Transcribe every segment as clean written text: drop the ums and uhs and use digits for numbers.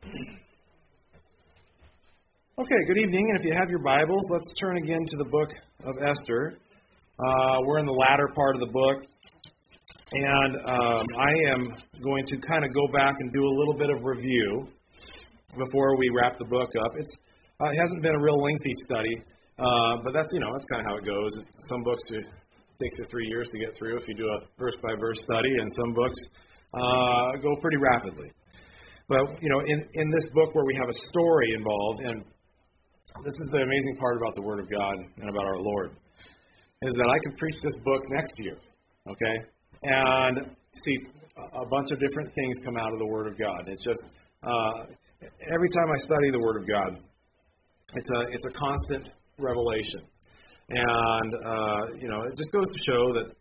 Okay, good evening, and if you have your Bibles, let's turn again to the book of Esther. We're in the latter part of the book, and I am going to kind of go back and do a little bit of review before we wrap the book up. It hasn't been a real lengthy study, but that's kind of how it goes. Some books it takes you 3 years to get through if you do a verse-by-verse study, and some books go pretty rapidly. But, in this book where we have a story involved, and this is the amazing part about the Word of God and about our Lord, is that I can preach this book next year, okay, and see a bunch of different things come out of the Word of God. It's just, every time I study the Word of God, it's a constant revelation. And, it just goes to show that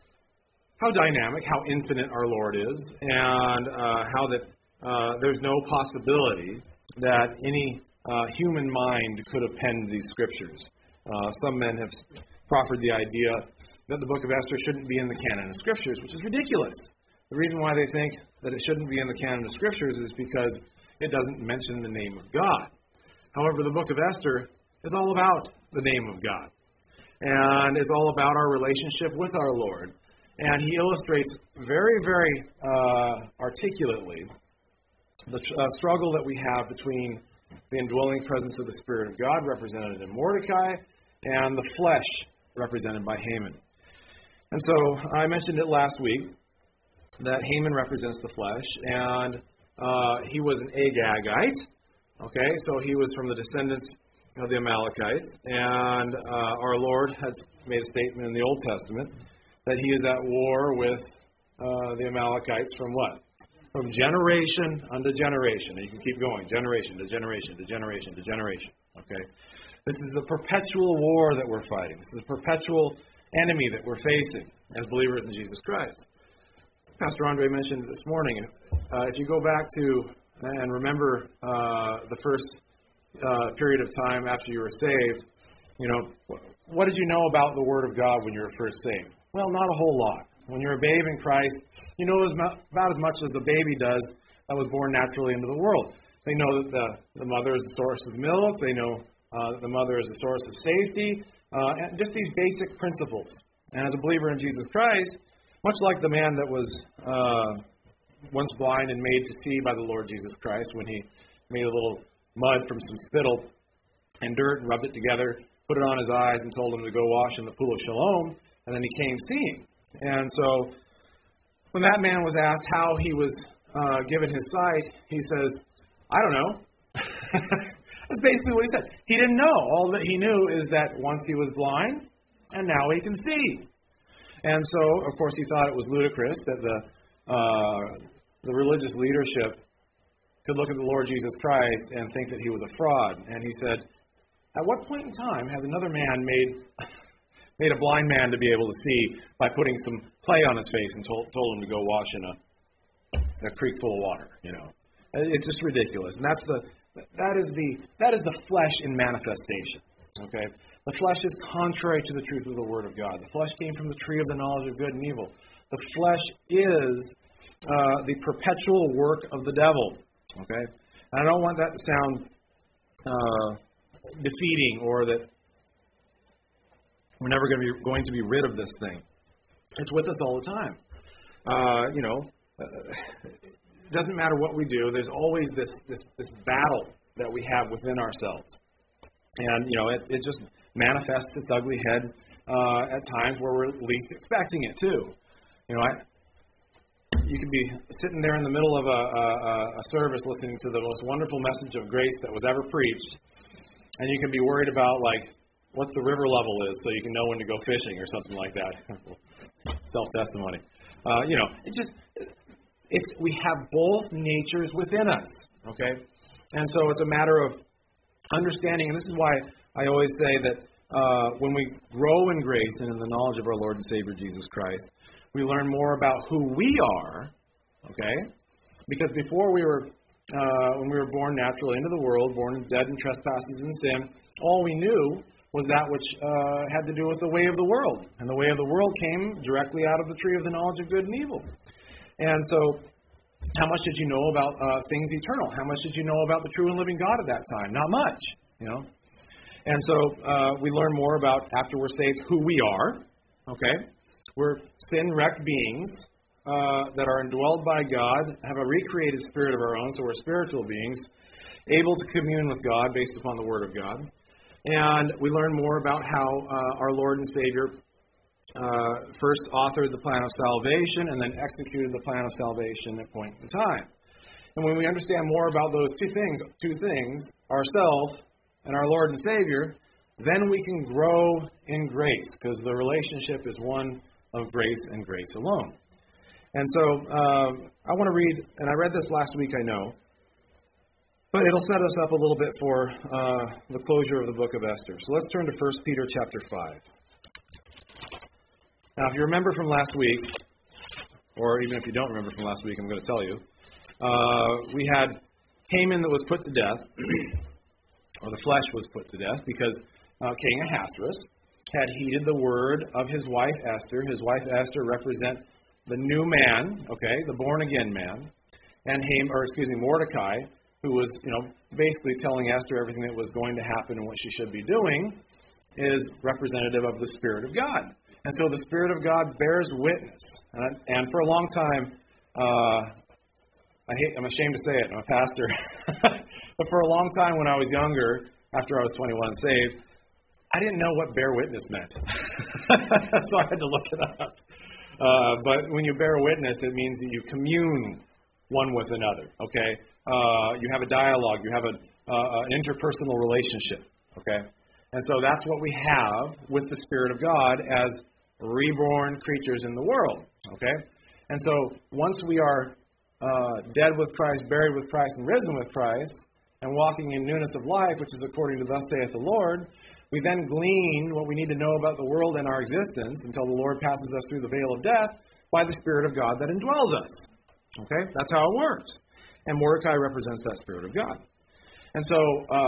how dynamic, how infinite our Lord is, and how that there's no possibility that any human mind could have penned these scriptures. Some men have proffered the idea that the book of Esther shouldn't be in the canon of scriptures, which is ridiculous. The reason why they think that it shouldn't be in the canon of scriptures is because it doesn't mention the name of God. However, the book of Esther is all about the name of God. And it's all about our relationship with our Lord. And he illustrates very, very articulately the struggle that we have between the indwelling presence of the Spirit of God, represented in Mordecai, and the flesh, represented by Haman. And so I mentioned it last week, that Haman represents the flesh, and he was an Agagite. Okay, so he was from the descendants of the Amalekites, and our Lord has made a statement in the Old Testament that he is at war with the Amalekites from what? From generation unto generation. And you can keep going, generation to generation to generation to generation. Okay? This is a perpetual war that we're fighting. This is a perpetual enemy that we're facing as believers in Jesus Christ. Pastor Andre mentioned this morning, if you go back to and remember the first period of time after you were saved, what did you know about the Word of God when you were first saved? Well, not a whole lot. When you're a babe in Christ, you know about as much as a baby does that was born naturally into the world. They know that the mother is the source of milk. They know that the mother is the source of safety. And just these basic principles. And as a believer in Jesus Christ, much like the man that was once blind and made to see by the Lord Jesus Christ when he made a little mud from some spittle and dirt and rubbed it together, put it on his eyes and told him to go wash in the pool of Siloam, and then he came seeing. And so when that man was asked how he was given his sight, he says, I don't know. That's basically what he said. He didn't know. All that he knew is that once he was blind, and now he can see. And so, of course, he thought it was ludicrous that the religious leadership could look at the Lord Jesus Christ and think that he was a fraud. And he said, at what point in time has another man made a blind man to be able to see by putting some clay on his face and told him to go wash in a creek full of water? It's just ridiculous. And that is the flesh in manifestation. Okay, the flesh is contrary to the truth of the Word of God. The flesh came from the tree of the knowledge of good and evil. The flesh is the perpetual work of the devil. Okay, and I don't want that to sound defeating or that we're never going to be rid of this thing. It's with us all the time. It doesn't matter what we do. There's always this battle that we have within ourselves, and it just manifests its ugly head at times where we're least expecting it too. You could be sitting there in the middle of a service listening to the most wonderful message of grace that was ever preached, and you can be worried about what the river level is so you can know when to go fishing or something like that. Self-testimony. We have both natures within us, okay? And so it's a matter of understanding, and this is why I always say that when we grow in grace and in the knowledge of our Lord and Savior Jesus Christ, we learn more about who we are, okay? Because before when we were born naturally into the world, born dead in trespasses and sin, all we knew was that which had to do with the way of the world. And the way of the world came directly out of the tree of the knowledge of good and evil. And so How much did you know about things eternal? How much did you know about the true and living God at that time? Not much, you know. And so we learn more about, after we're saved, who we are. Okay? We're sin-wrecked beings that are indwelled by God, have a recreated spirit of our own, so we're spiritual beings, able to commune with God based upon the Word of God. And we learn more about how our Lord and Savior first authored the plan of salvation and then executed the plan of salvation at a point in time. And when we understand more about those two things, ourselves and our Lord and Savior, then we can grow in grace, because the relationship is one of grace and grace alone. And so I want to read, and I read this last week, I know, but it'll set us up a little bit for the closure of the book of Esther. So let's turn to 1 Peter chapter 5. Now, if you remember from last week, or even if you don't remember from last week, I'm going to tell you, we had Haman that was put to death, or the flesh was put to death, because King Ahasuerus had heeded the word of his wife Esther. His wife Esther represents the new man, okay, the born-again man, and Mordecai, who was, basically telling Esther everything that was going to happen and what she should be doing, is representative of the Spirit of God. And so the Spirit of God bears witness. And for a long time, I'm ashamed to say it, I'm a pastor, but for a long time when I was younger, after I was 21 and saved, I didn't know what bear witness meant. So I had to look it up. But when you bear witness, it means that you commune one with another, okay? You have a dialogue, you have an interpersonal relationship, okay? And so that's what we have with the Spirit of God as reborn creatures in the world, okay? And so once we are dead with Christ, buried with Christ, and risen with Christ, and walking in newness of life, which is according to thus saith the Lord, we then glean what we need to know about the world and our existence until the Lord passes us through the veil of death by the Spirit of God that indwells us. Okay? That's how it works. And Mordecai represents that Spirit of God. And so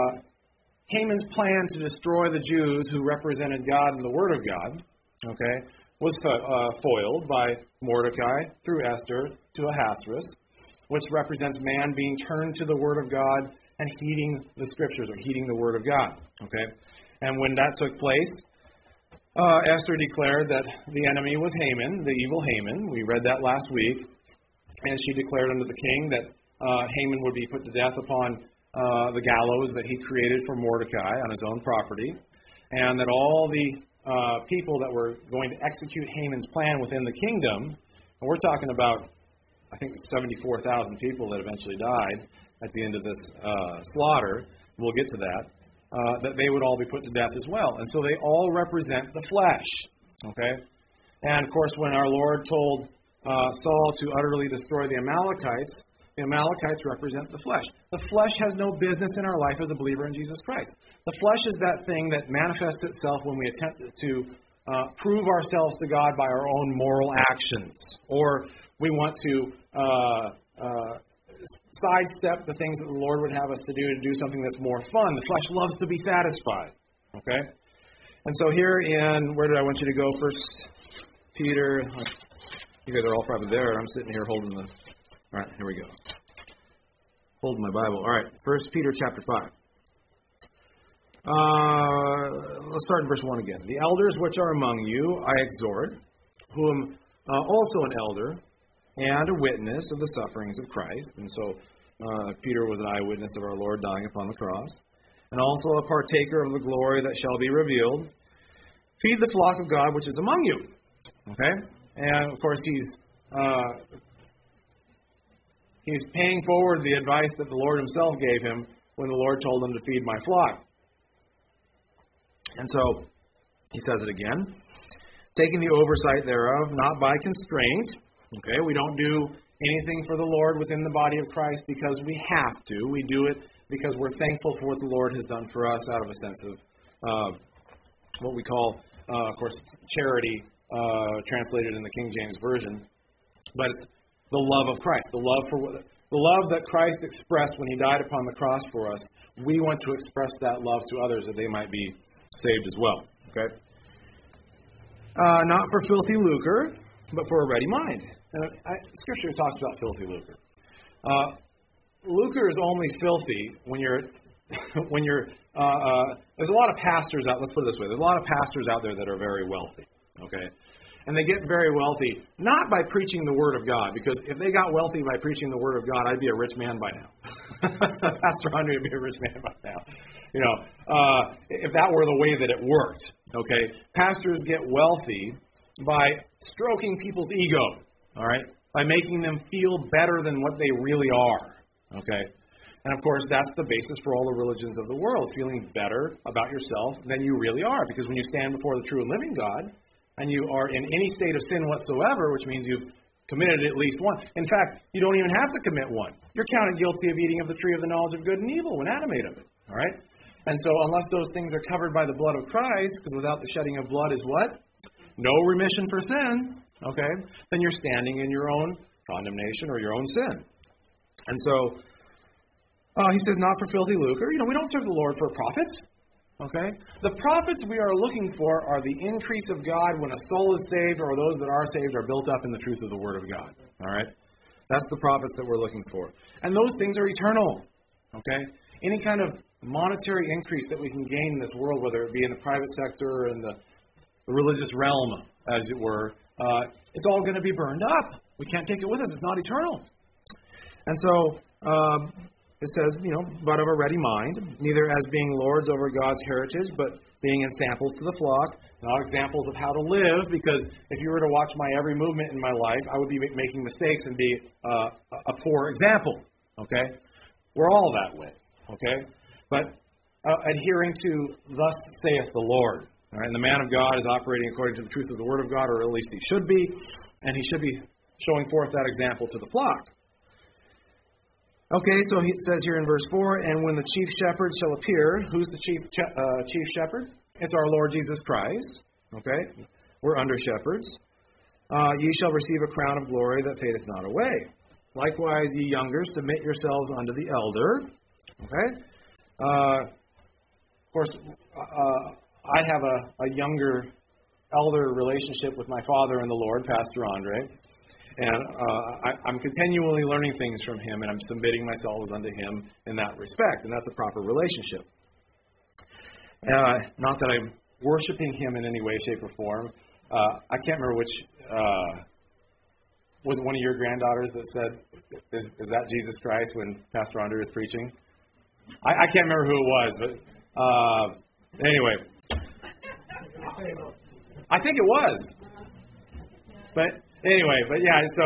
Haman's plan to destroy the Jews who represented God and the Word of God, okay, was foiled by Mordecai through Esther to Ahasuerus, which represents man being turned to the Word of God and heeding the Scriptures, or heeding the Word of God. Okay? And when that took place, Esther declared that the enemy was Haman, the evil Haman. We read that last week. And she declared unto the king that Haman would be put to death upon the gallows that he created for Mordecai on his own property, and that all the people that were going to execute Haman's plan within the kingdom, and we're talking about, I think, 74,000 people that eventually died at the end of this slaughter, we'll get to that, that they would all be put to death as well. And so they all represent the flesh, okay? And, of course, when our Lord told Saul to utterly destroy the Amalekites represent the flesh. The flesh has no business in our life as a believer in Jesus Christ. The flesh is that thing that manifests itself when we attempt to prove ourselves to God by our own moral actions, or we want to sidestep the things that the Lord would have us to do something that's more fun. The flesh loves to be satisfied. Okay? And so here in, where did I want you to go? 1 Peter, you guys are all probably there. I'm sitting here holding the, all right, here we go. Holding my Bible. All right, 1 Peter chapter 5. Let's start in verse 1 again. The elders which are among you I exhort, whom also an elder and a witness of the sufferings of Christ. And so Peter was an eyewitness of our Lord dying upon the cross. And also a partaker of the glory that shall be revealed. Feed the flock of God which is among you. Okay? And, of course, he's paying forward the advice that the Lord himself gave him when the Lord told him to feed my flock. And so he says it again. Taking the oversight thereof, not by constraint. Okay, we don't do anything for the Lord within the body of Christ because we have to. We do it because we're thankful for what the Lord has done for us out of a sense of what we call, of course, charity, translated in the King James Version. But it's the love of Christ, the love that Christ expressed when he died upon the cross for us. We want to express that love to others that they might be saved as well. Okay, not for filthy lucre, but for a ready mind. And Scripture talks about filthy lucre. Lucre is only filthy when you're there's a lot of pastors out. Let's put it this way: there's a lot of pastors out there that are very wealthy. Okay. And they get very wealthy, not by preaching the Word of God, because if they got wealthy by preaching the Word of God, I'd be a rich man by now. Pastor Andre would be a rich man by now. You know, if that were the way that it worked, okay? Pastors get wealthy by stroking people's ego, all right? By making them feel better than what they really are, okay? And, of course, that's the basis for all the religions of the world, feeling better about yourself than you really are, because when you stand before the true and living God, and you are in any state of sin whatsoever, which means you've committed at least one. In fact, you don't even have to commit one. You're counted guilty of eating of the tree of the knowledge of good and evil when Adam ate of it. All right? And so unless those things are covered by the blood of Christ, because without the shedding of blood is what? No remission for sin. Okay? Then you're standing in your own condemnation or your own sin. And so he says, not for filthy lucre. You know, we don't serve the Lord for profits. Okay? The profits we are looking for are the increase of God when a soul is saved, or those that are saved are built up in the truth of the Word of God. All right? That's the profits that we're looking for. And those things are eternal. Okay? Any kind of monetary increase that we can gain in this world, whether it be in the private sector or in the religious realm, as it were, it's all going to be burned up. We can't take it with us. It's not eternal. And so, it says, you know, but of a ready mind, neither as being lords over God's heritage, but being examples to the flock, not examples of how to live, because if you were to watch my every movement in my life, I would be making mistakes and be a poor example, okay? We're all that way, okay? But adhering to thus saith the Lord, all right? And the man of God is operating according to the truth of the Word of God, or at least he should be, and he should be showing forth that example to the flock. Okay, so he says here in verse 4, and when the chief shepherd shall appear, who's the chief shepherd? It's our Lord Jesus Christ. Okay, we're under shepherds. Ye shall receive a crown of glory that fadeth not away. Likewise, ye younger, submit yourselves unto the elder. Okay, of course, I have a younger elder relationship with my father in the Lord, Pastor Andre. And I'm continually learning things from him, and I'm submitting myself unto him in that respect, and that's a proper relationship. Not that I'm worshiping him in any way, shape, or form. I can't remember which, was it one of your granddaughters that said, is that Jesus Christ when Pastor Andre was preaching? I can't remember who it was, but anyway. I think it was. But anyway, so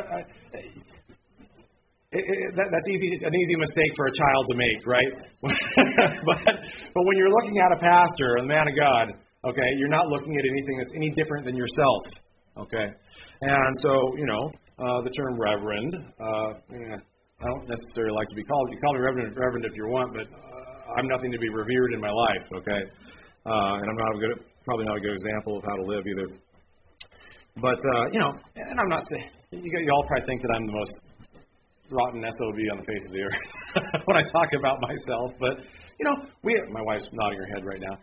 that's an easy mistake for a child to make, right? but when you're looking at a pastor, a man of God, okay, you're not looking at anything that's any different than yourself, okay? And so, you know, the term reverend, I don't necessarily like to be called. You call me reverend if you want, but I'm nothing to be revered in my life, okay? And I'm probably not a good example of how to live either. But, you know, and I'm not saying, you all probably think that I'm the most rotten SOB on the face of the earth when I talk about myself. But, you know, my wife's nodding her head right now.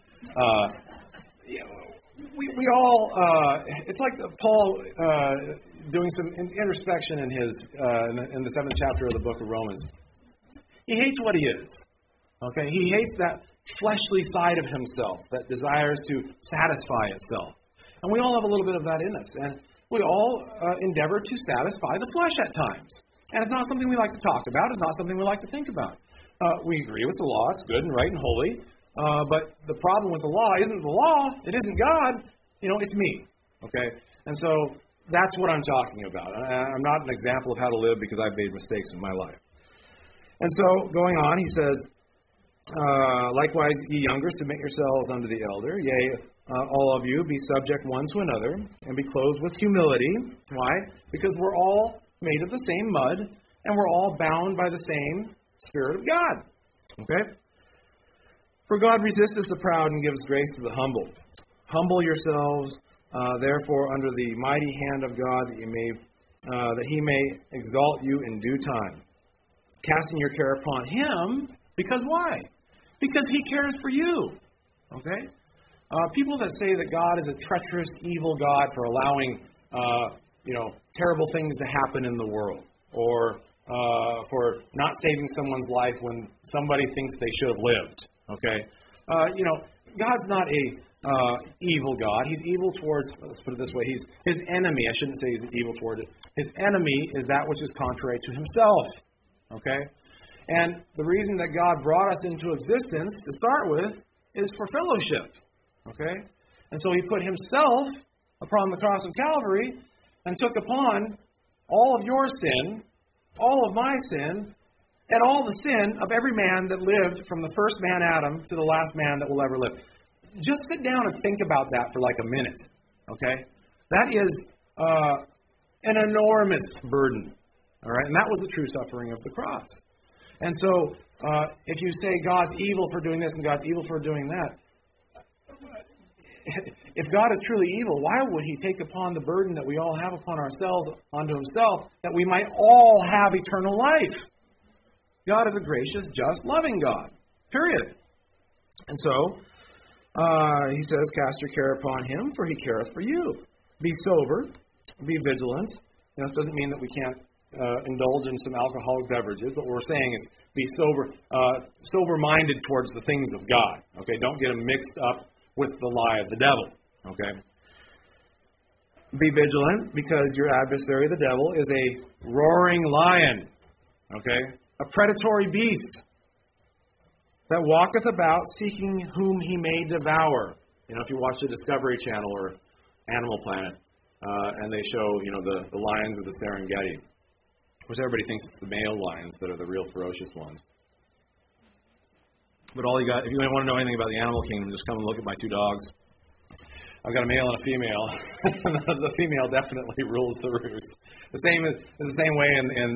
We all, it's like Paul doing some introspection in the 7th chapter of the book of Romans. He hates what he is. Okay? He hates that fleshly side of himself that desires to satisfy itself. And we all have a little bit of that in us. And we all endeavor to satisfy the flesh at times. And it's not something we like to talk about. It's not something we like to think about. We agree with the law. It's good and right and holy. But the problem with the law isn't the law. It isn't God. You know, it's me. Okay? And so that's what I'm talking about. I'm not an example of how to live because I've made mistakes in my life. And so, going on, he says, likewise, ye younger, submit yourselves unto the elder. Yea, all of you, be subject one to another, and be clothed with humility. Why? Because we're all made of the same mud, and we're all bound by the same Spirit of God. Okay? For God resisteth the proud and gives grace to the humble. Humble yourselves, therefore, under the mighty hand of God, that He may exalt you in due time, casting your care upon Him. Because why? Because He cares for you. Okay? People that say that God is a treacherous, evil God for allowing, terrible things to happen in the world, or for not saving someone's life when somebody thinks they should have lived. Okay? God's not a evil God. He's evil towards, let's put it this way, he's his enemy. I shouldn't say he's evil towards it. His enemy is that which is contrary to himself. Okay? And the reason that God brought us into existence to start with is for fellowship. Okay? And so he put himself upon the cross of Calvary and took upon all of your sin, all of my sin, and all the sin of every man that lived from the first man Adam to the last man that will ever live. Just sit down and think about that for like a minute. Okay? That is an enormous burden. All right? And that was the true suffering of the cross. And so, if you say God's evil for doing this and God's evil for doing that, if God is truly evil, why would he take upon the burden that we all have upon ourselves onto himself that we might all have eternal life? God is a gracious, just, loving God. Period. And so, he says, cast your care upon him, for he careth for you. Be sober, be vigilant. This doesn't mean that we can't indulge in some alcoholic beverages, but what we're saying is be sober-minded towards the things of God. Okay, don't get them mixed up with the lie of the devil. Okay, be vigilant, because your adversary, the devil, is a roaring lion. Okay, a predatory beast that walketh about seeking whom he may devour. If you watch the Discovery Channel or Animal Planet, and they show the lions of the Serengeti. Of course, everybody thinks it's the male lions that are the real ferocious ones. But if you want to know anything about the animal kingdom, just come and look at my two dogs. I've got a male and a female. The female definitely rules the roost. The same way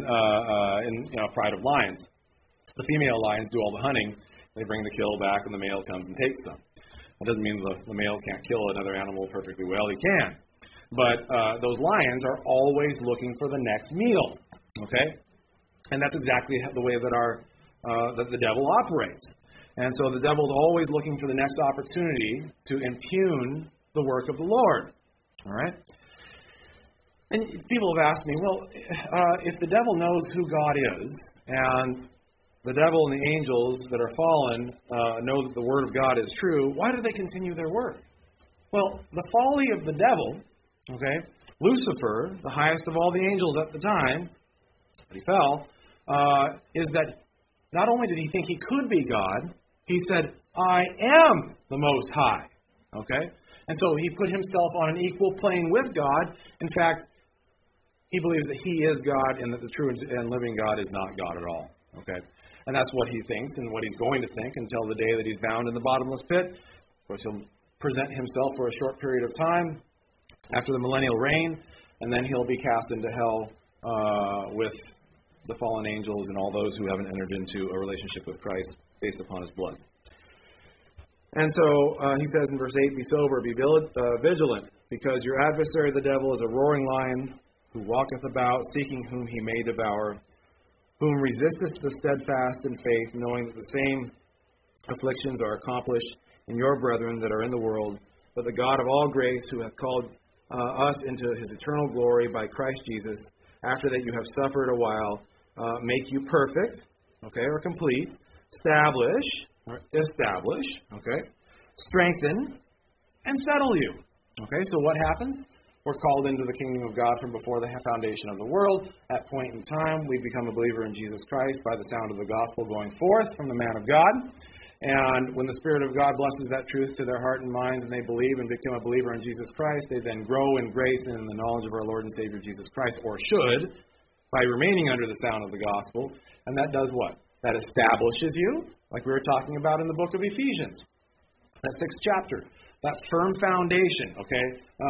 in Pride of Lions. The female lions do all the hunting. They bring the kill back, and the male comes and takes them. That doesn't mean the male can't kill another animal perfectly well. He can. But those lions are always looking for the next meal. Okay? And that's exactly the way that the devil operates. And so the devil's always looking for the next opportunity to impugn the work of the Lord. All right? And people have asked me, well, if the devil knows who God is, and the devil and the angels that are fallen know that the Word of God is true, why do they continue their work? Well, the folly of the devil, okay, Lucifer, the highest of all the angels at the time, but he fell, is that not only did he think he could be God, he said, I am the Most High. Okay? And so he put himself on an equal plane with God. In fact, he believes that he is God and that the true and living God is not God at all. Okay? And that's what he thinks and what he's going to think until the day that he's bound in the bottomless pit. Of course, he'll present himself for a short period of time after the millennial reign, and then he'll be cast into hell with the fallen angels and all those who haven't entered into a relationship with Christ based upon his blood. And so he says in verse 8, be sober, be vigilant, because your adversary the devil is a roaring lion who walketh about, seeking whom he may devour, whom resisteth the steadfast in faith, knowing that the same afflictions are accomplished in your brethren that are in the world, but the God of all grace, who hath called us into his eternal glory by Christ Jesus, after that you have suffered a while, make you perfect, okay, or complete, establish, okay, strengthen, and settle you. Okay, so what happens? We're called into the kingdom of God from before the foundation of the world. At that point in time, we become a believer in Jesus Christ by the sound of the gospel going forth from the man of God. And when the Spirit of God blesses that truth to their heart and minds, and they believe and become a believer in Jesus Christ, they then grow in grace and in the knowledge of our Lord and Savior Jesus Christ, or should, by remaining under the sound of the gospel. And that does what? That establishes you, like we were talking about in the book of Ephesians, that 6th chapter. That firm foundation, okay?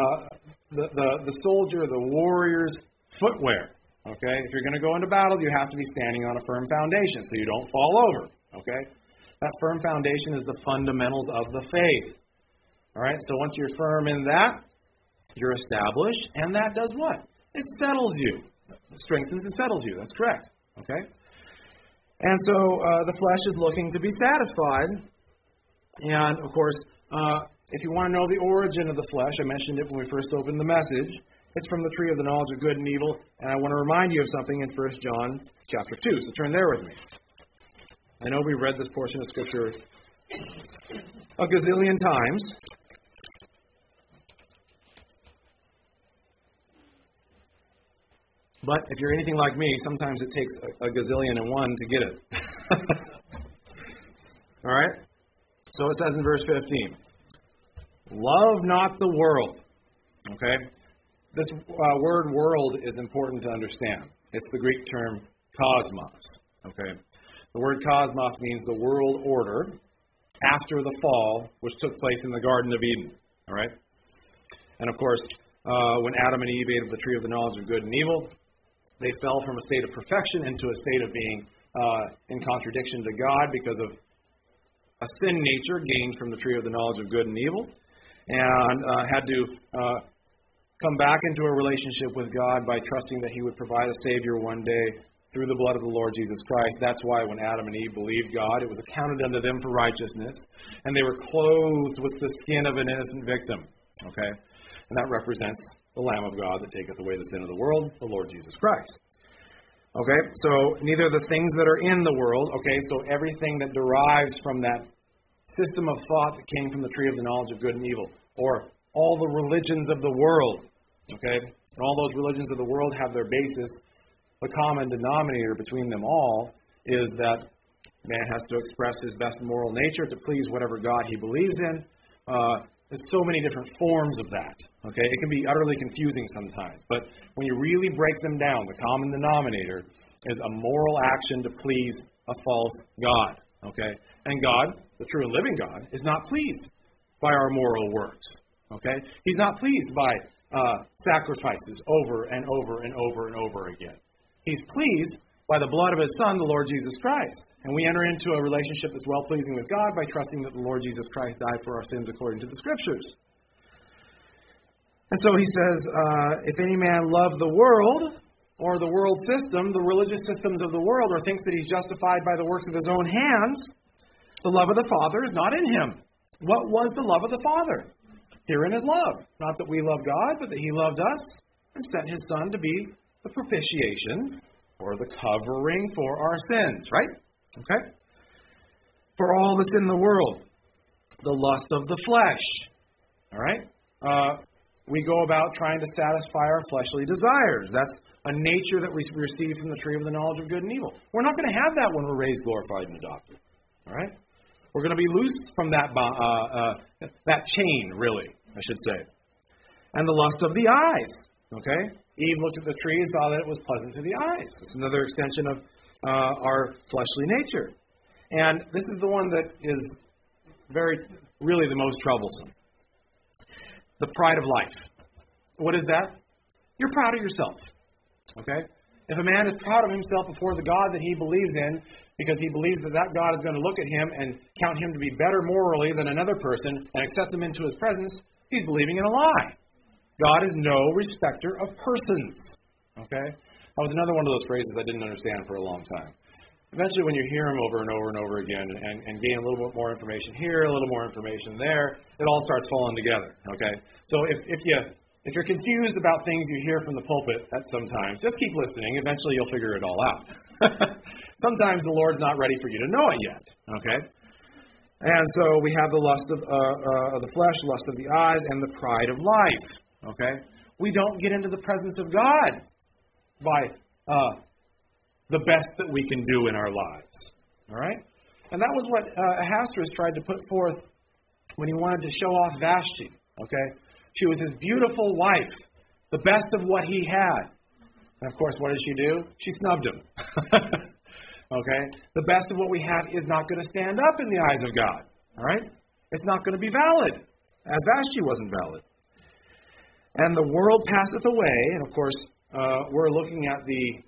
The soldier, the warrior's footwear, okay? If you're going to go into battle, you have to be standing on a firm foundation so you don't fall over, okay? That firm foundation is the fundamentals of the faith. All right, so once you're firm in that, you're established, and that does what? It settles you. It strengthens and settles you. That's correct. Okay? And so the flesh is looking to be satisfied. And, of course, if you want to know the origin of the flesh, I mentioned it when we first opened the message, It's from the tree of the knowledge of good and evil. And I want to remind you of something in 1 John chapter 2. So turn there with me. I know we've read this portion of Scripture a gazillion times. But if you're anything like me, sometimes it takes a gazillion and one to get it. All right? So it says in verse 15, love not the world. Okay? This word world is important to understand. It's the Greek term cosmos. Okay? The word cosmos means the world order after the fall, which took place in the Garden of Eden. All right? And of course, when Adam and Eve ate of the tree of the knowledge of good and evil, they fell from a state of perfection into a state of being in contradiction to God because of a sin nature gained from the tree of the knowledge of good and evil, and had to come back into a relationship with God by trusting that He would provide a Savior one day through the blood of the Lord Jesus Christ. That's why when Adam and Eve believed God, it was accounted unto them for righteousness, and they were clothed with the skin of an innocent victim. Okay? And that represents the Lamb of God that taketh away the sin of the world, the Lord Jesus Christ. Okay, so neither the things that are in the world, okay, so everything that derives from that system of thought that came from the tree of the knowledge of good and evil, or all the religions of the world, okay, and all those religions of the world have their basis, the common denominator between them all is that man has to express his best moral nature to please whatever God he believes in. There's so many different forms of that. Okay, it can be utterly confusing sometimes, but when you really break them down, the common denominator is a moral action to please a false God. Okay, and God, the true and living God, is not pleased by our moral works. Okay, He's not pleased by sacrifices over and over and over and over again. He's pleased by the blood of His Son, the Lord Jesus Christ. And we enter into a relationship that's well-pleasing with God by trusting that the Lord Jesus Christ died for our sins according to the Scriptures. And so He says, if any man love the world, or the world system, the religious systems of the world, or thinks that he's justified by the works of his own hands, the love of the Father is not in him. What was the love of the Father? Herein is love. Not that we love God, but that He loved us and sent His Son to be the propitiation or the covering for our sins, right? Okay? For all that's in the world, the lust of the flesh. All right? We go about trying to satisfy our fleshly desires. That's a nature that we receive from the tree of the knowledge of good and evil. We're not going to have that when we're raised, glorified, and adopted. All right? We're going to be loosed from that chain, really, I should say. And the lust of the eyes. Okay? Eve looked at the tree and saw that it was pleasant to the eyes. It's another extension of our fleshly nature. And this is the one that is really the most troublesome. The pride of life. What is that? You're proud of yourself. Okay? If a man is proud of himself before the God that he believes in, because he believes that that God is going to look at him and count him to be better morally than another person and accept him into His presence, he's believing in a lie. God is no respecter of persons. Okay? That was another one of those phrases I didn't understand for a long time. Eventually, when you hear them over and over and over again and gain a little bit more information here, a little more information there, it all starts falling together. Okay? So if you're confused about things you hear from the pulpit at sometimes, just keep listening. Eventually, you'll figure it all out. Sometimes the Lord's not ready for you to know it yet. Okay? And so we have the lust of the flesh, lust of the eyes, and the pride of life. Okay? We don't get into the presence of God by the best that we can do in our lives. All right? And that was what Ahasuerus tried to put forth when he wanted to show off Vashti. Okay? She was his beautiful wife, the best of what he had. And of course, what did she do? She snubbed him. Okay? The best of what we have is not going to stand up in the eyes of God. All right? It's not going to be valid, as Vashti wasn't valid. And the world passeth away, and of course, we're looking at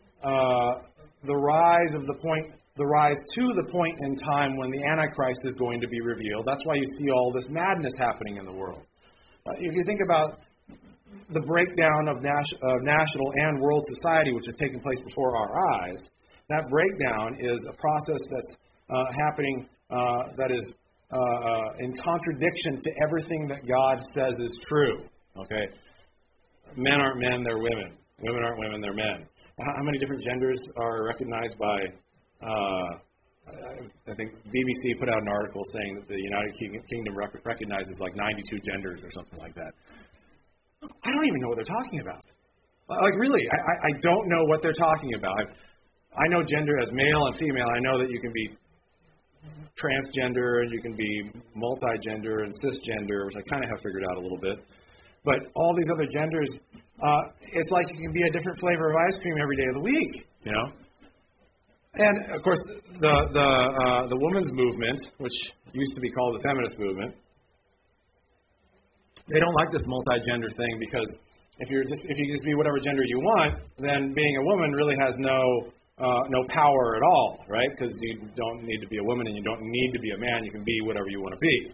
the rise of the rise to the point in time when the Antichrist is going to be revealed. That's why you see all this madness happening in the world. If you think about the breakdown of national and world society, which is taking place before our eyes, that breakdown is a process that's happening that is in contradiction to everything that God says is true. Okay. men aren't men, they're women. Women aren't women, they're men. How many different genders are recognized by, I think BBC put out an article saying that the United Kingdom recognizes like 92 genders or something like that. I don't even know what they're talking about. Like really, I don't know what they're talking about. I know gender as male and female. I know that you can be transgender and you can be multigender and cisgender, which I kind of have figured out a little bit. But all these other genders, it's like you can be a different flavor of ice cream every day of the week, you know. And of course, the women's movement, which used to be called the feminist movement, they don't like this multi-gender thing because if you just be whatever gender you want, then being a woman really has no power at all, right? Because you don't need to be a woman and you don't need to be a man. You can be whatever you want to be.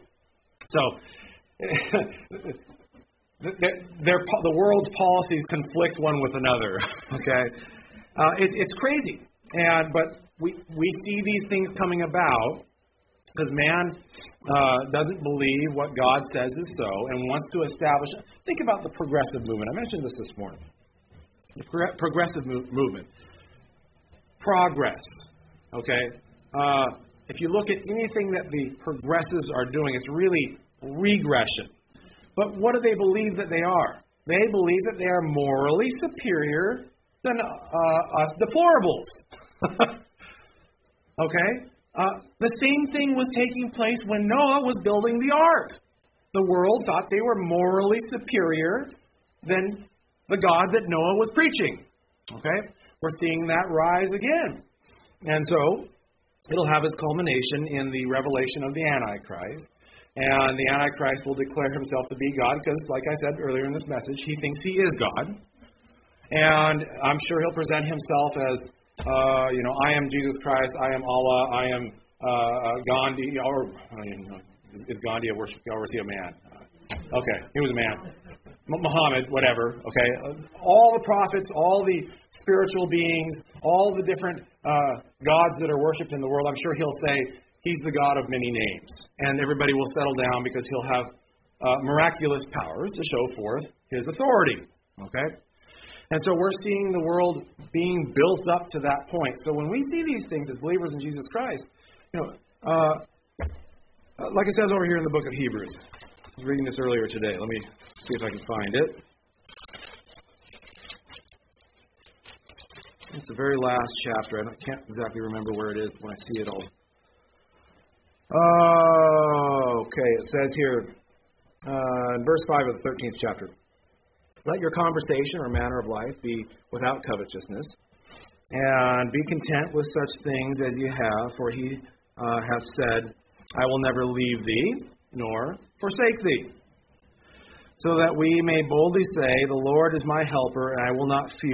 So the world's policies conflict one with another. Okay, it's crazy, but we see these things coming about because man doesn't believe what God says is so and wants to establish. Think about the progressive movement. I mentioned this morning. The progressive movement. Progress. Okay? If you look at anything that the progressives are doing, it's really regression. But what do they believe that they are? They believe that they are morally superior than us deplorables. Okay? The same thing was taking place when Noah was building the ark. The world thought they were morally superior than the God that Noah was preaching. Okay? We're seeing that rise again. And so, it'll have its culmination in the revelation of the Antichrist. And the Antichrist will declare himself to be God because, like I said earlier in this message, he thinks he is God. And I'm sure he'll present himself as, I am Jesus Christ, I am Allah, I am Gandhi, or is Gandhi a worship, or was he a man? Okay, he was a man. Muhammad, whatever, okay. All the prophets, all the spiritual beings, all the different gods that are worshipped in the world, I'm sure he'll say he's the God of many names. And everybody will settle down because he'll have miraculous powers to show forth his authority, okay. And so we're seeing the world being built up to that point. So when we see these things as believers in Jesus Christ, like it says over here in the book of Hebrews. I was reading this earlier today. Let me see if I can find it. It's the very last chapter. I can't exactly remember where it is when I see it all. Okay, it says here in verse 5 of the 13th chapter. Let your conversation or manner of life be without covetousness, and be content with such things as you have, for he hath said, I will never leave thee, nor forsake thee. So that we may boldly say, the Lord is my helper, and I will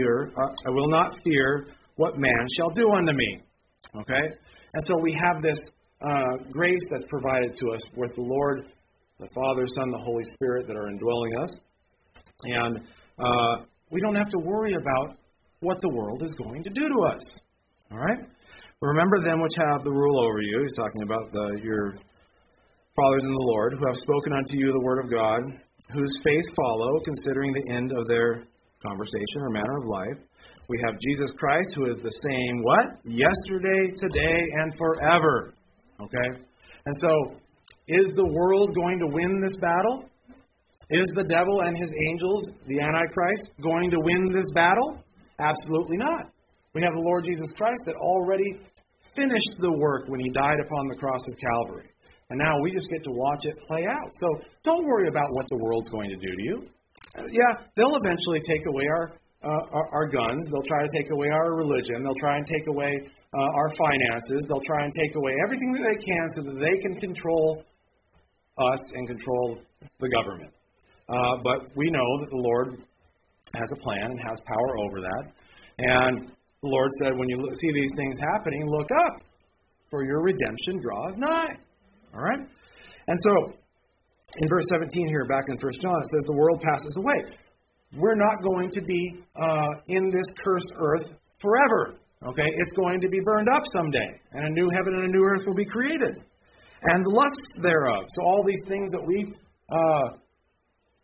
not fear what man shall do unto me. Okay? And so we have this grace that's provided to us with the Lord, the Father, Son, the Holy Spirit that are indwelling us. And we don't have to worry about what the world is going to do to us. All right? Remember them which have the rule over you. He's talking about your fathers in the Lord, who have spoken unto you the word of God, whose faith follow, considering the end of their conversation or manner of life. We have Jesus Christ, who is the same, what? Yesterday, today, and forever. Okay? And so, is the world going to win this battle? Is the devil and his angels, the Antichrist, going to win this battle? Absolutely not. We have the Lord Jesus Christ that already finished the work when he died upon the cross of Calvary. And now we just get to watch it play out. So don't worry about what the world's going to do to you. Yeah, they'll eventually take away our guns. They'll try to take away our religion. They'll try and take away our finances. They'll try and take away everything that they can so that they can control us and control the government. But we know that the Lord has a plan and has power over that. And the Lord said, when you see these things happening, look up, for your redemption draws nigh. All right? And so, in verse 17 here, back in 1 John, it says, the world passes away. We're not going to be in this cursed earth forever. Okay? It's going to be burned up someday. And a new heaven and a new earth will be created. And the lusts thereof. So all these things that we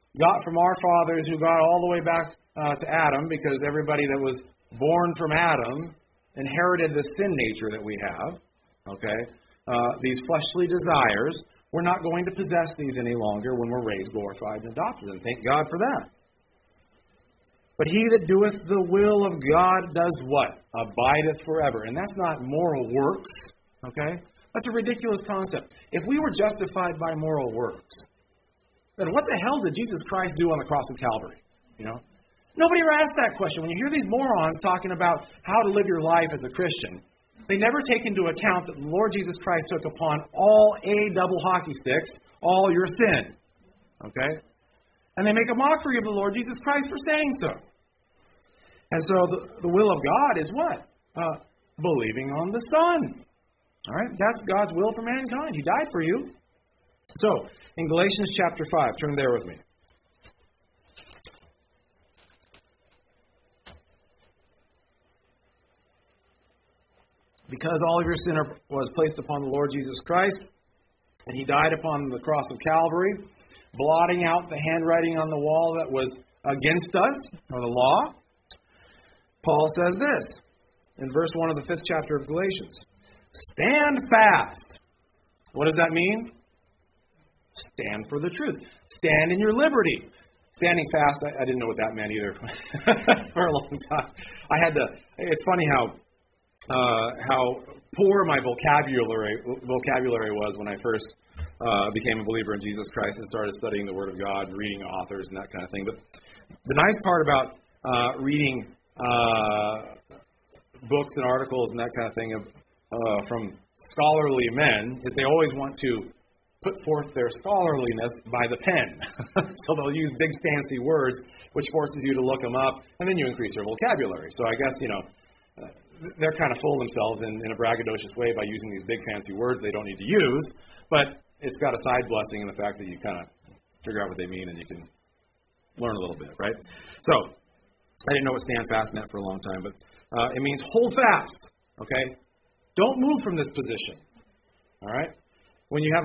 got from our fathers, who got all the way back to Adam, because everybody that was born from Adam inherited the sin nature that we have. Okay? These fleshly desires, we're not going to possess these any longer when we're raised, glorified, and adopted. And thank God for that. But he that doeth the will of God does what? Abideth forever. And that's not moral works. Okay? That's a ridiculous concept. If we were justified by moral works, then what the hell did Jesus Christ do on the cross of Calvary? You know? Nobody ever asked that question. When you hear these morons talking about how to live your life as a Christian, they never take into account that the Lord Jesus Christ took upon all double hockey sticks, all your sin. Okay? And they make a mockery of the Lord Jesus Christ for saying so. And so the will of God is what? Believing on the Son. All right? That's God's will for mankind. He died for you. So, in Galatians chapter 5, turn there with me. Because all of your sin was placed upon the Lord Jesus Christ, and He died upon the cross of Calvary, blotting out the handwriting on the wall that was against us, or the law, Paul says this, in verse 1 of the 5th chapter of Galatians. Stand fast. What does that mean? Stand for the truth. Stand in your liberty. Standing fast, I didn't know what that meant either for a long time. It's funny how poor my vocabulary was when I first became a believer in Jesus Christ and started studying the Word of God, reading authors and that kind of thing. But the nice part about reading books and articles and that kind of thing from scholarly men is they always want to put forth their scholarliness by the pen. So they'll use big fancy words, which forces you to look them up, and then you increase your vocabulary. So I guess, they're kind of fooling themselves in a braggadocious way by using these big fancy words they don't need to use, but it's got a side blessing in the fact that you kind of figure out what they mean and you can learn a little bit, right? So, I didn't know what stand fast meant for a long time, but it means hold fast, okay? Don't move from this position, all right? When you have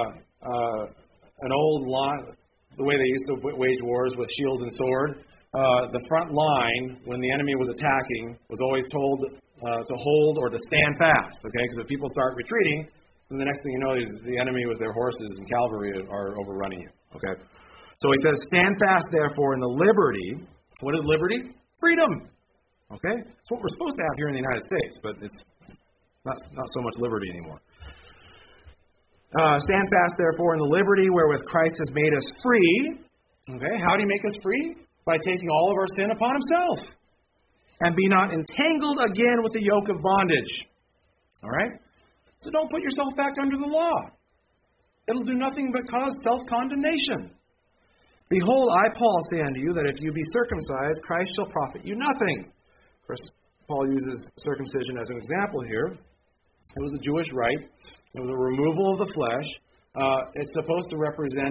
an old line, the way they used to wage wars with shield and sword, the front line, when the enemy was attacking, was always told to hold or to stand fast, okay? Because if people start retreating, then the next thing you know is the enemy with their horses and cavalry are overrunning you, okay? So he says, stand fast, therefore, in the liberty. What is liberty? Freedom, okay? It's what we're supposed to have here in the United States, but it's not so much liberty anymore. Stand fast, therefore, in the liberty wherewith Christ has made us free. Okay, how did He make us free? By taking all of our sin upon Himself. And be not entangled again with the yoke of bondage. All right? So don't put yourself back under the law. It'll do nothing but cause self-condemnation. Behold, I, Paul, say unto you, that if you be circumcised, Christ shall profit you nothing. Of course, Paul uses circumcision as an example here. It was a Jewish rite. It was a removal of the flesh. It's supposed to represent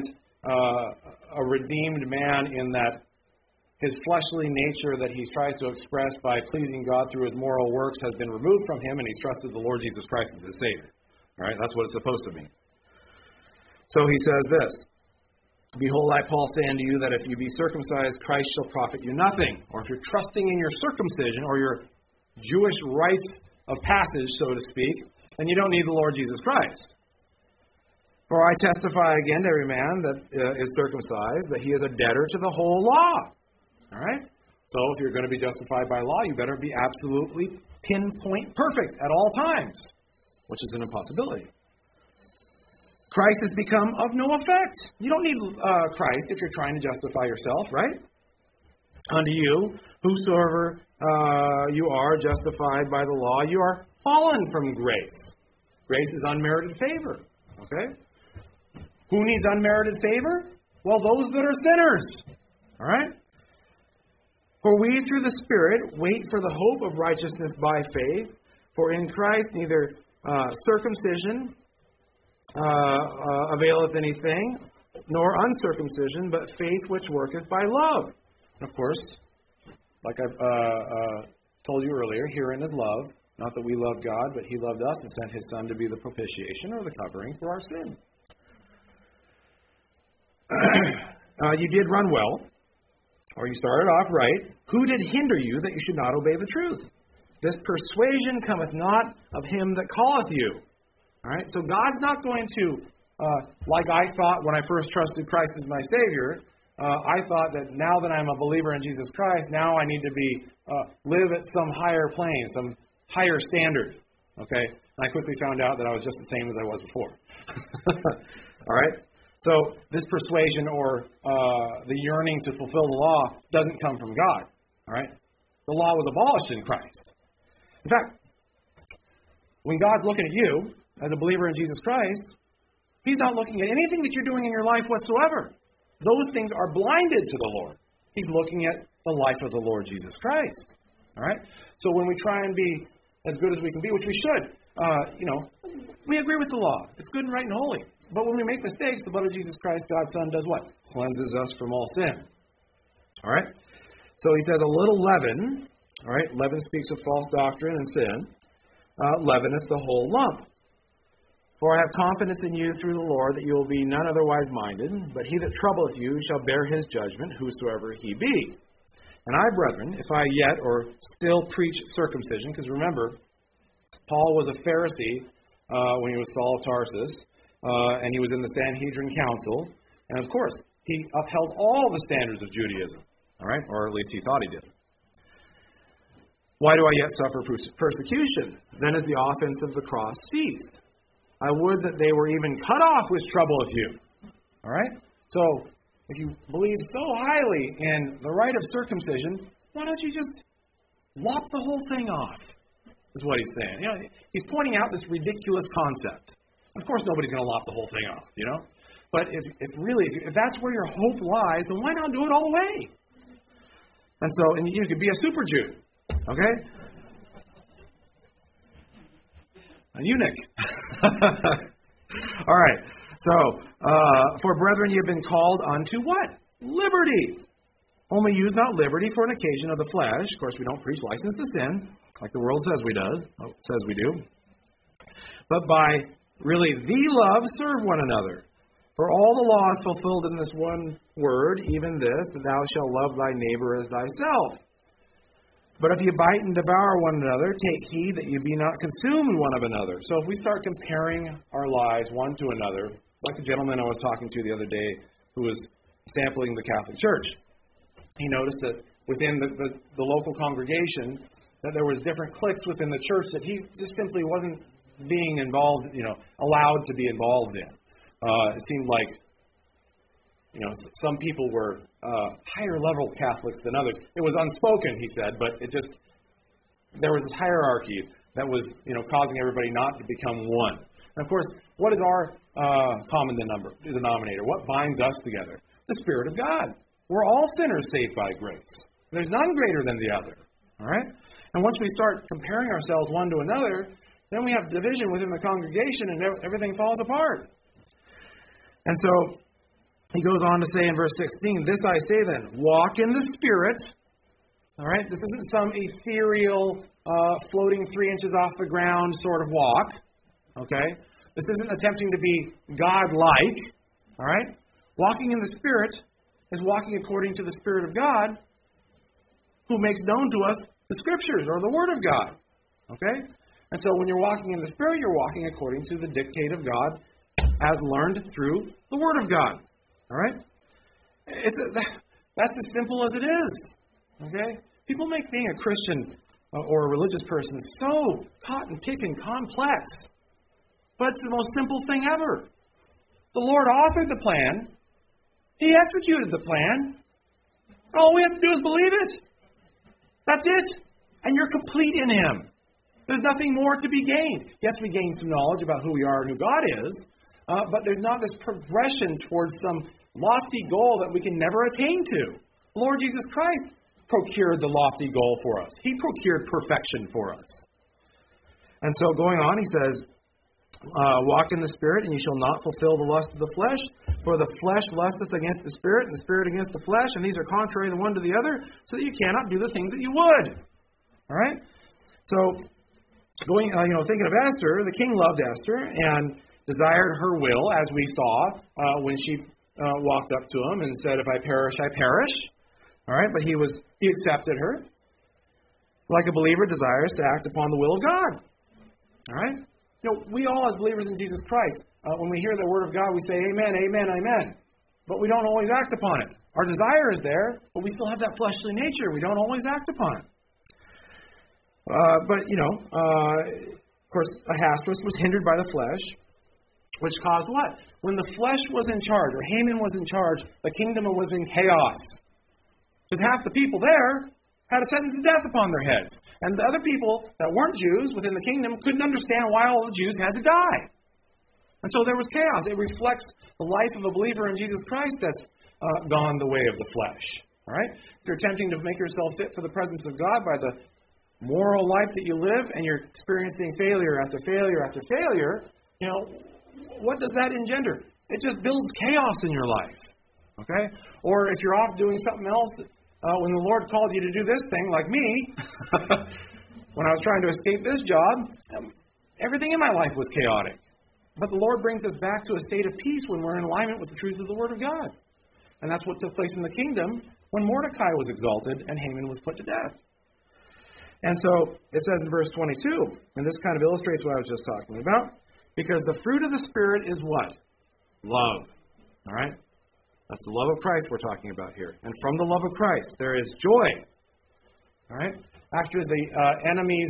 a redeemed man in that his fleshly nature that he tries to express by pleasing God through his moral works has been removed from him, and he's trusted the Lord Jesus Christ as his Savior. All right, that's what it's supposed to mean. So he says this, Behold, I, Paul, say unto you that if you be circumcised, Christ shall profit you nothing. Or if you're trusting in your circumcision or your Jewish rites of passage, so to speak, then you don't need the Lord Jesus Christ. For I testify again to every man that is circumcised, that he is a debtor to the whole law. All right? So if you're going to be justified by law, you better be absolutely pinpoint perfect at all times, which is an impossibility. Christ has become of no effect. You don't need Christ if you're trying to justify yourself, right? Unto you, whosoever you are justified by the law, you are fallen from grace. Grace is unmerited favor. Okay? Who needs unmerited favor? Well, those that are sinners. All right? For we, through the Spirit, wait for the hope of righteousness by faith. For in Christ neither circumcision availeth anything, nor uncircumcision, but faith which worketh by love. And of course, like I've told you earlier, herein is love. Not that we love God, but He loved us and sent His Son to be the propitiation or the covering for our sin. You did run well, or you started off right. Who did hinder you that you should not obey the truth? This persuasion cometh not of him that calleth you. All right, so God's not going to, like I thought when I first trusted Christ as my Savior, I thought that now that I'm a believer in Jesus Christ, now I need to be live at some higher plane, some higher standard. Okay, and I quickly found out that I was just the same as I was before. All right, so this persuasion or the yearning to fulfill the law doesn't come from God. All right, the law was abolished in Christ. In fact, when God's looking at you as a believer in Jesus Christ, He's not looking at anything that you're doing in your life whatsoever. Those things are blinded to the Lord. He's looking at the life of the Lord Jesus Christ. All right? So when we try and be as good as we can be, which we should, we agree with the law. It's good and right and holy. But when we make mistakes, the blood of Jesus Christ, God's Son, does what? Cleanses us from all sin. All right? So he says, a little leaven, all right? Leaven speaks of false doctrine and sin. Leaveneth the whole lump. For I have confidence in you through the Lord that you will be none otherwise minded, but he that troubleth you shall bear his judgment, whosoever he be. And I, brethren, if I yet or still preach circumcision, because remember, Paul was a Pharisee when he was Saul of Tarsus, and he was in the Sanhedrin Council, and of course, he upheld all the standards of Judaism, all right, or at least he thought he did. Why do I yet suffer persecution? Then is the offense of the cross ceased. I would that they were even cut off which troubleth you. All right? So, if you believe so highly in the rite of circumcision, why don't you just lop the whole thing off? Is what he's saying. He's pointing out this ridiculous concept. Of course, nobody's going to lop the whole thing off, But if that's where your hope lies, then why not do it all the way? And you could be a super Jew. Okay? A eunuch. All right. So, for brethren, you have been called unto what? Liberty. Only use not liberty for an occasion of the flesh. Of course, we don't preach license to sin, like the world says we do. But by really the love, serve one another. For all the law is fulfilled in this one word, even this, that thou shalt love thy neighbor as thyself. But if you bite and devour one another, take heed that you be not consumed one of another. So if we start comparing our lives one to another, like the gentleman I was talking to the other day who was sampling the Catholic Church, he noticed that within the local congregation, that there was different cliques within the church that he just simply wasn't being involved, allowed to be involved in. It seemed like, some people were higher level Catholics than others. It was unspoken, he said, but there was this hierarchy that was, causing everybody not to become one. And of course, what is our common denominator? What binds us together? The Spirit of God. We're all sinners saved by grace. There's none greater than the other. All right? And once we start comparing ourselves one to another, then we have division within the congregation and everything falls apart. And so he goes on to say in verse 16, this I say then, walk in the Spirit. All right? This isn't some ethereal, floating 3 inches off the ground sort of walk. Okay? This isn't attempting to be God-like. All right? Walking in the Spirit is walking according to the Spirit of God, who makes known to us the Scriptures, or the Word of God. Okay? And so when you're walking in the Spirit, you're walking according to the dictate of God as learned through the Word of God. All right? That's as simple as it is. Okay? People make being a Christian or a religious person so cotton-picking complex. But it's the most simple thing ever. The Lord authored the plan. He executed the plan. All we have to do is believe it. That's it. And you're complete in Him. There's nothing more to be gained. Yes, we gain some knowledge about who we are and who God is, but there's not this progression towards some lofty goal that we can never attain to. The Lord Jesus Christ procured the lofty goal for us. He procured perfection for us. And so going on, he says, walk in the Spirit, and you shall not fulfill the lust of the flesh. For the flesh lusteth against the Spirit, and the Spirit against the flesh, and these are contrary the one to the other, so that you cannot do the things that you would. All right? So, thinking of Esther, the king loved Esther and desired her will, as we saw when she walked up to him and said, "If I perish, I perish." All right, but he accepted her. Like a believer desires to act upon the will of God. All right? We all as believers in Jesus Christ, when we hear the word of God, we say, "Amen, amen, amen." But we don't always act upon it. Our desire is there, but we still have that fleshly nature. We don't always act upon it. Of course, Ahasuerus was hindered by the flesh, which caused what? When the flesh was in charge, or Haman was in charge, the kingdom was in chaos. Because half the people there had a sentence of death upon their heads. And the other people that weren't Jews within the kingdom couldn't understand why all the Jews had to die. And so there was chaos. It reflects the life of a believer in Jesus Christ that's gone the way of the flesh. All right? If you're attempting to make yourself fit for the presence of God by the moral life that you live, and you're experiencing failure after failure after failure, what does that engender? It just builds chaos in your life. Okay? Or if you're off doing something else, when the Lord called you to do this thing, like me, when I was trying to escape this job, everything in my life was chaotic. But the Lord brings us back to a state of peace when we're in alignment with the truth of the Word of God. And that's what took place in the kingdom when Mordecai was exalted and Haman was put to death. And so it says in verse 22, and this kind of illustrates what I was just talking about, because the fruit of the Spirit is what? Love. All right? That's the love of Christ we're talking about here. And from the love of Christ, there is joy. All right? After the enemies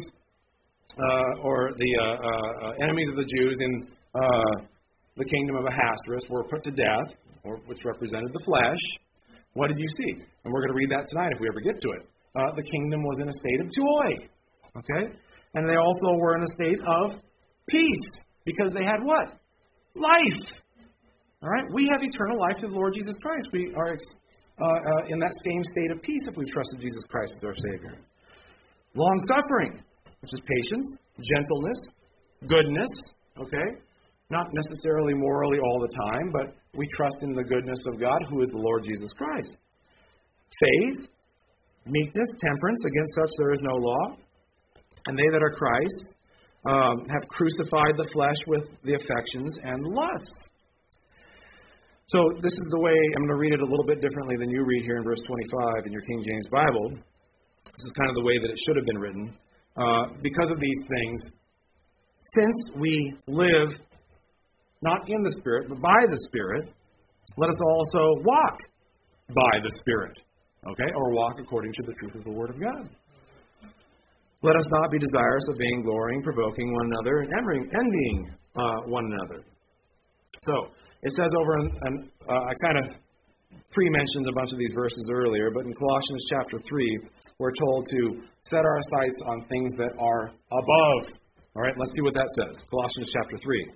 enemies of the Jews in the kingdom of Ahasuerus were put to death, which represented the flesh, what did you see? And we're going to read that tonight if we ever get to it. The kingdom was in a state of joy. Okay? And they also were in a state of peace because they had what? Life. All right? We have eternal life through the Lord Jesus Christ. We are in that same state of peace if we've trusted Jesus Christ as our Savior. Long-suffering, which is patience, gentleness, goodness. Okay? Not necessarily morally all the time, but we trust in the goodness of God, who is the Lord Jesus Christ. Faith, meekness, temperance. Against such there is no law. And they that are Christ have crucified the flesh with the affections and lusts. So this is the way, I'm going to read it a little bit differently than you read here in verse 25 in your King James Bible. This is kind of the way that it should have been written. Because of these things, since we live not in the Spirit, but by the Spirit, let us also walk by the Spirit. Okay? Or walk according to the truth of the Word of God. Let us not be desirous of vainglorying, provoking one another, and envying one another. So, it says over, I kind of pre-mentioned a bunch of these verses earlier, but in Colossians chapter 3, we're told to set our sights on things that are above. All right, let's see what that says. Colossians chapter 3.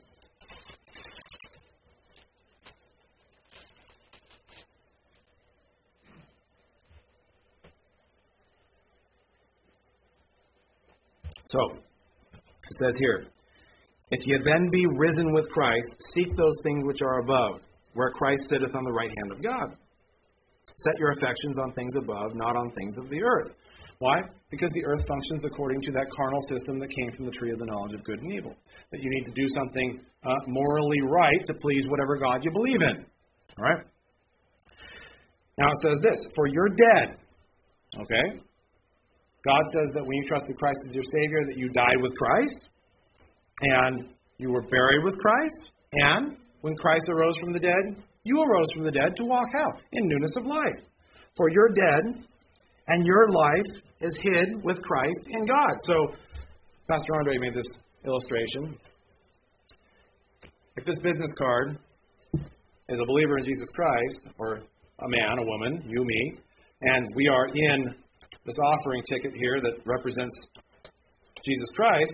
So, it says here, if ye then be risen with Christ, seek those things which are above, where Christ sitteth on the right hand of God. Set your affections on things above, not on things of the earth. Why? Because the earth functions according to that carnal system that came from the tree of the knowledge of good and evil. That you need to do something morally right to please whatever God you believe in. All right? Now it says this, for you're dead. Okay? God says that when you trusted Christ as your Savior, that you died with Christ. And you were buried with Christ. And when Christ arose from the dead, you arose from the dead to walk how? In newness of life. For you're dead, and your life is hid with Christ in God. So, Pastor Andre made this illustration. If this business card is a believer in Jesus Christ, or a man, a woman, you, me, and we are in this offering ticket here that represents Jesus Christ,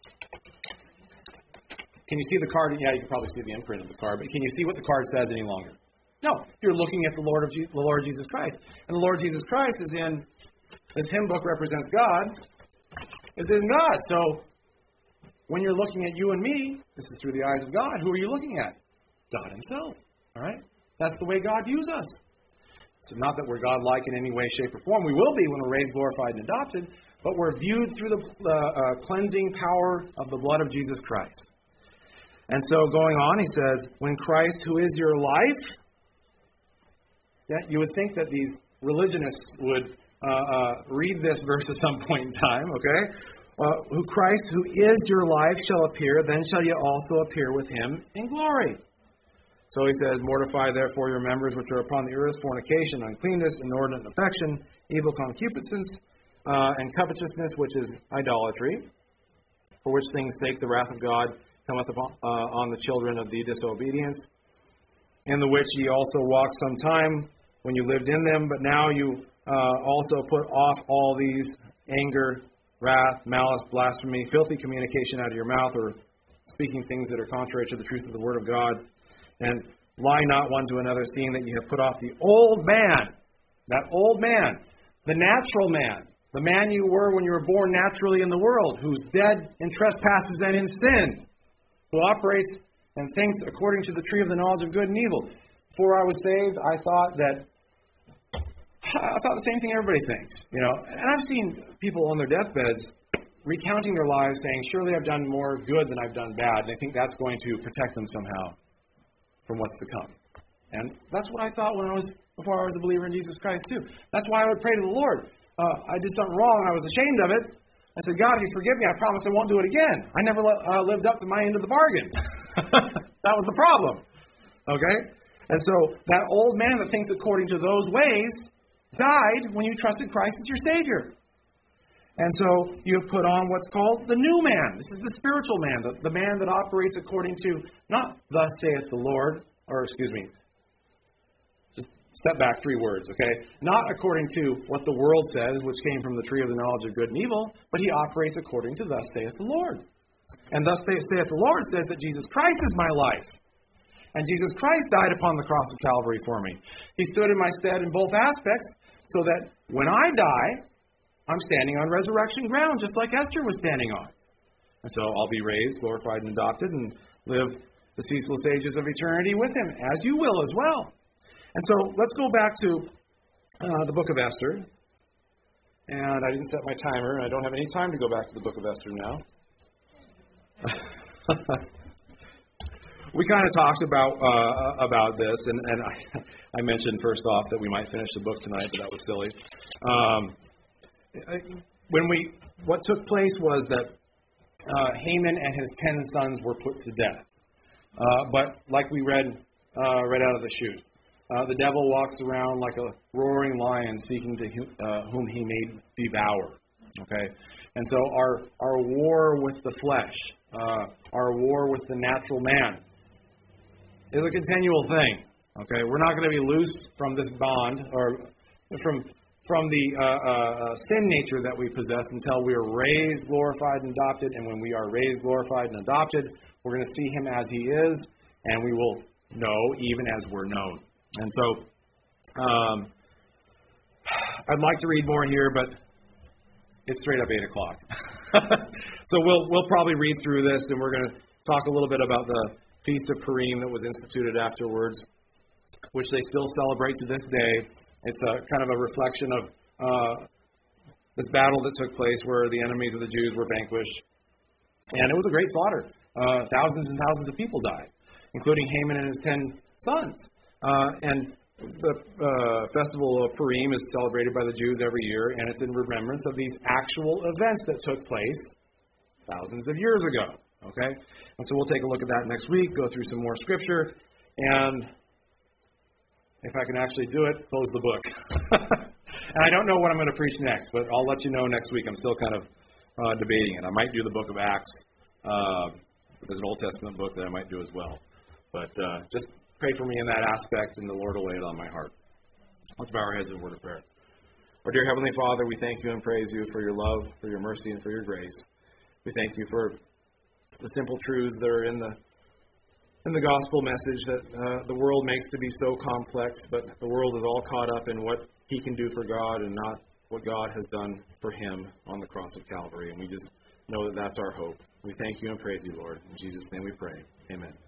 can you see the card? Yeah, you can probably see the imprint of the card, but can you see what the card says any longer? No, you're looking at the Lord Jesus Christ. And the Lord Jesus Christ is in, this hymn book represents God, is in God. So, when you're looking at you and me, this is through the eyes of God, who are you looking at? God Himself. All right? That's the way God views us. So not that we're God-like in any way, shape, or form. We will be when we're raised, glorified, and adopted, but we're viewed through the cleansing power of the blood of Jesus Christ. And so going on, he says, when Christ, who is your life, Yeah, you would think that these religionists would read this verse at some point in time, okay? Who Christ, who is your life, shall appear, then shall you also appear with him in glory. So he says, mortify therefore your members which are upon the earth, fornication, uncleanness, inordinate affection, evil concupiscence, and covetousness, which is idolatry, for which things sake the wrath of God cometh upon on the children of the disobedience, in the which ye also walked some time when you lived in them, but now you also put off all these: anger, wrath, malice, blasphemy, filthy communication out of your mouth, or speaking things that are contrary to the truth of the word of God. And lie not one to another, seeing that ye have put off the old man, that old man, the natural man, the man you were when you were born naturally in the world, who's dead in trespasses and in sin, who operates and thinks according to the tree of the knowledge of good and evil. Before I was saved, I thought the same thing everybody thinks, you know. And I've seen people on their deathbeds recounting their lives, saying, "Surely I've done more good than I've done bad," and they think that's going to protect them somehow from what's to come. And that's what I thought before I was a believer in Jesus Christ too. That's why I would pray to the Lord. I did something wrong. I was ashamed of it. I said, "God, if you forgive me, I promise I won't do it again." I never lived up to my end of the bargain. That was the problem. Okay? And so that old man that thinks according to those ways died when you trusted Christ as your Savior. And so you have put on what's called the new man. This is the spiritual man, the man that operates according to, not thus saith the Lord, just step back 3 words, okay? Not according to what the world says, which came from the tree of the knowledge of good and evil, but he operates according to thus saith the Lord. And thus saith the Lord says that Jesus Christ is my life. And Jesus Christ died upon the cross of Calvary for me. He stood in my stead in both aspects, so that when I die, I'm standing on resurrection ground, just like Esther was standing on. And so I'll be raised, glorified, and adopted, and live the ceaseless ages of eternity with him, as you will as well. And so let's go back to the book of Esther. And I didn't set my timer, and I don't have any time to go back to the book of Esther now. We kind of talked about this, and I mentioned first off that we might finish the book tonight, but that was silly. What took place was that Haman and his 10 sons were put to death. But like we read right out of the chute, the devil walks around like a roaring lion, seeking to whom he may devour. Okay, and so our war with the flesh, our war with the natural man, is a continual thing. Okay, we're not going to be loose from this bond or from the sin nature that we possess until we are raised, glorified, and adopted. And when we are raised, glorified, and adopted, we're going to see him as he is, and we will know even as we're known. And so I'd like to read more here, but it's straight up 8 o'clock. So we'll probably read through this, and we're going to talk a little bit about the Feast of Purim that was instituted afterwards, which they still celebrate to this day. It's a kind of a reflection of this battle that took place where the enemies of the Jews were vanquished. And it was a great slaughter. Thousands and thousands of people died, including Haman and his 10 sons. And the festival of Purim is celebrated by the Jews every year, and it's in remembrance of these actual events that took place thousands of years ago. Okay? And so we'll take a look at that next week, go through some more scripture, and if I can actually do it, close the book. And I don't know what I'm going to preach next, but I'll let you know next week. I'm still kind of debating it. I might do the book of Acts. There's an Old Testament book that I might do as well. But just pray for me in that aspect, and the Lord will lay it on my heart. Let's bow our heads in a word of prayer. Our dear Heavenly Father, we thank you and praise you for your love, for your mercy, and for your grace. We thank you for the simple truths that are in the gospel message that the world makes to be so complex, but the world is all caught up in what he can do for God and not what God has done for him on the cross of Calvary. And we just know that that's our hope. We thank you and praise you, Lord. In Jesus' name we pray. Amen.